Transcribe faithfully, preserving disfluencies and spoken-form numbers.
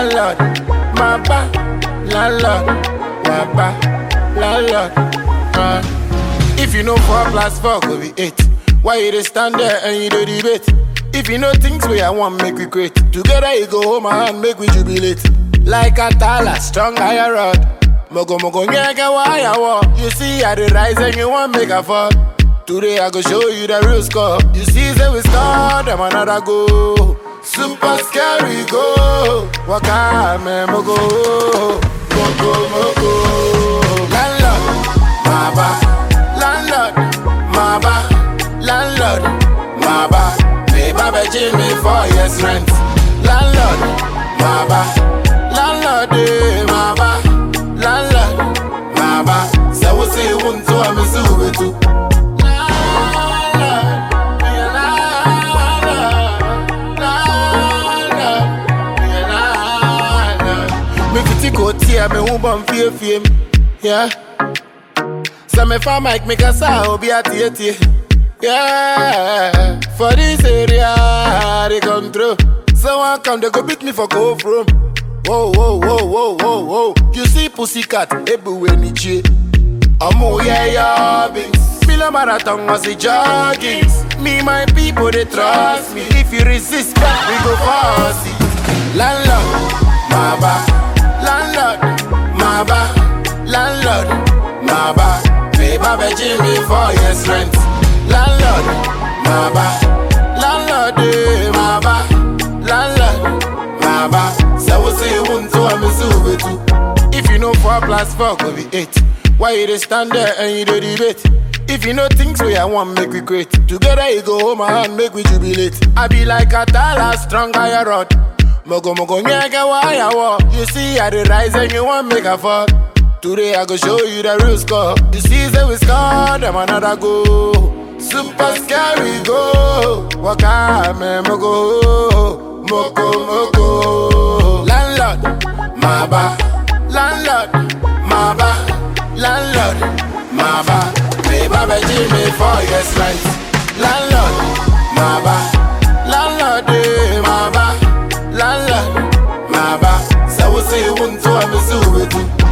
landlord, my ba, landlord, my ba, landlord. Uh. If you know four plus four could be eight, why you just stand there and you do debate? If you know things where I want make we great, together you go home and make we jubilate. Like a tala, strong iron rod. Mogo mogo nyega wire war. You see I the rise and you want make a fall. Today I go show you the real score. You see say we score, them another go. Super scary go. Waka me mogo, mogo mogo. Landlord, my ba. Landlord, my ba. Landlord, my ba. Pay Baba Jimmy for years rent. Landlord, my ba. Landlord, my ba. Landlord, my ba. So we say one to a misu too. Go tear me who bum fear fame, yeah. So me fa mic make a sound be a tea, yeah. For this area they come through, so I come they go beat me for go from. Whoa whoa whoa whoa whoa whoa. You see pussycat everywhere niche. Amo yeah yeah bings. Mila marathon was the joggings. Me my people they trust me. If you resist back we go fast. Landlord, my ba. Landlord, my ba. Landlord, my ba. Pay Baba Jimmy for years rent. Landlord, my ba. Landlord, my ba. Landlord, my ba. So we say one to a misu too. If you know four plus four could be eight, why you just stand there and you do debate? If you know things where I want make we great, together you go home and make we jubilate. I be like a tala, strong iron rod. Mogo mogo nyega wire war. You see I the rise and you want make a fall. Today I go show you the real score. You see say we score, them another go. Super scary go. Waka me mogo, mogo mogo. Landlord, my ba. Landlord, my ba. Landlord, my ba. Pay Baba Jimmy for years rent. Landlord, my ba. Landlord, my ba. Landlord, my ba. So we say one to a misu too.